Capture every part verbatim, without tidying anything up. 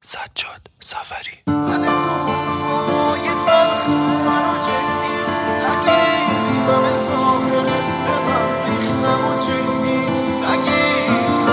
سجاد سفری. من تو حرفای تلخ منو جدی نگیرم، ظاهره به هم ریختم و جدی نگیرم.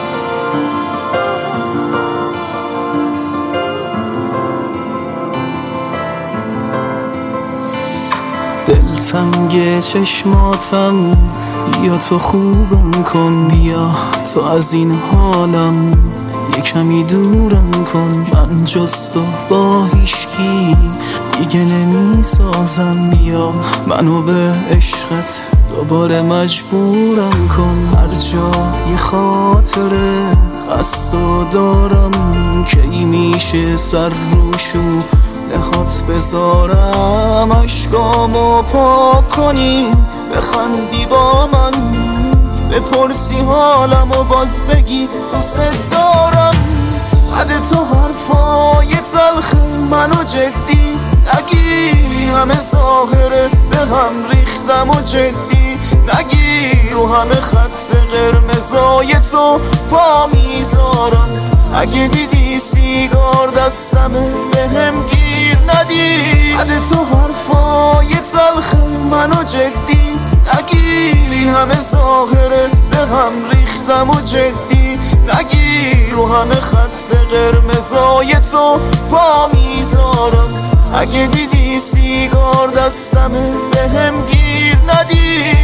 دلتنگ چشماتم، بیا تو خوبم کن، بیا تو از این حالم یه کمی دورم کن. من جز تو با هیشکی دیگه نمی سازم، بیا منو به عشقت دوباره مجبورم کن. هر جای خاطره قصدو دارم، کی میشه سر روشو نهات بذارم. عشقامو پاک کنی بخندی با من، بپرسی حالم و باز بگی دوست دارم. بعد تو حرفای تلخ منو جدی نگی، همه ظاهره به هم ریختم و جدی نگی. رو همه خط قرمزای تو پا میذارم، اگه دیدی سیگار دستمه به هم گیر ندی. بعد تو حرفای تلخ منو جدی نگیری، همه ظاهره به هم ریختم و جدی نگیر. رو همه خط قرمزای تو پا میذارم، اگه دیدی سیگار دستمه به هم گیر ندی.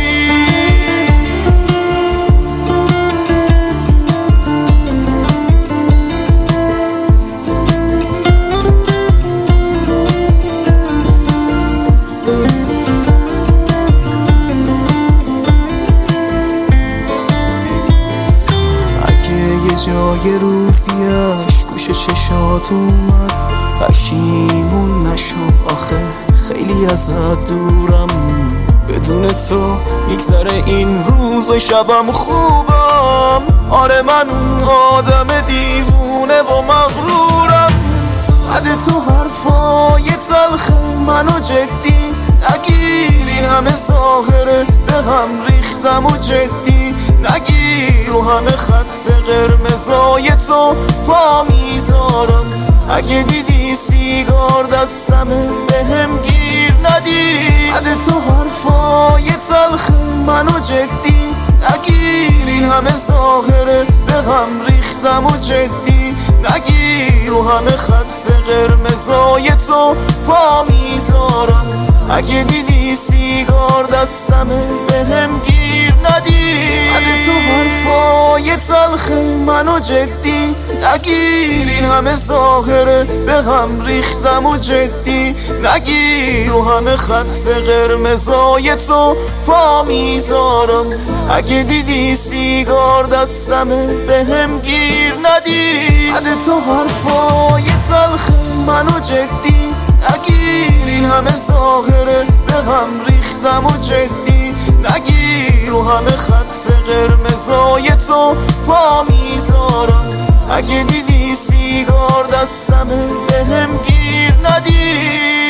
جای روزیش گوش چشات اومد، پشیمون نشو آخه خیلی ازت دورم. بدون تو میگذره این روز و شبم خوبم. آره من اون آدم دیوونه و مغرورم. بعد تو حرفای تلخ منو جدی نگیری، همه ظاهره به هم ریختم و جدی نگیر. رو همه خط قرمزای تو پا میذارم، اگه دیدی سیگار دستمه به هم گیر ندی. بعد تو حرفای تلخ منو جدی نگیری، همه ظاهره به هم ریختم و جدی نگیر. رو همه خط قرمزای تو پا میذارم، اگه دیدی سیگار دستمه به هم گیر ندی. بعد تو حرفای تلخ منو جدی نگیری، همه ظاهره به هم ریختم و جدی نگیر. رو همه خط قرمزای تو پا میذارم، اگه دیدی سیگار دستمه به هم گیر ندی. بعد تو حرفای تلخ منو جدی نگیری، همه ظاهره به هم ریختم و جدی نگیر. رو همه خط قرمزای تو پا میذارم، اگه دیدی سیگار دستمه به هم گیر ندی.